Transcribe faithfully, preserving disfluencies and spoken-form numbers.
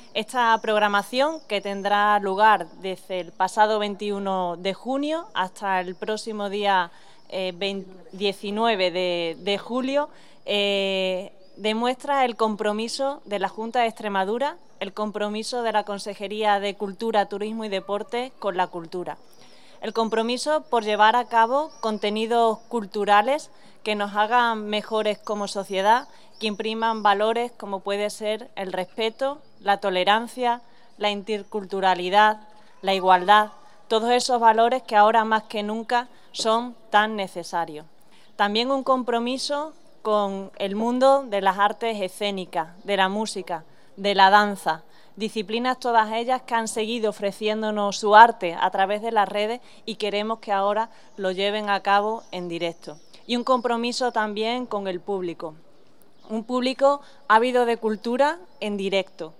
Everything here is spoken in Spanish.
Esta programación, que tendrá lugar desde el pasado veintiuno de junio hasta el próximo día eh, diecinueve de, de julio, eh, demuestra el compromiso de la Junta de Extremadura, el compromiso de la Consejería de Cultura, Turismo y Deporte con la cultura. El compromiso por llevar a cabo contenidos culturales que nos hagan mejores como sociedad, que impriman valores como puede ser el respeto, la tolerancia, la interculturalidad, la igualdad, todos esos valores que ahora más que nunca son tan necesarios. También un compromiso con el mundo de las artes escénicas, de la música, de la danza, disciplinas todas ellas que han seguido ofreciéndonos su arte a través de las redes y queremos que ahora lo lleven a cabo en directo. Y un compromiso también con el público, un público ávido de cultura en directo,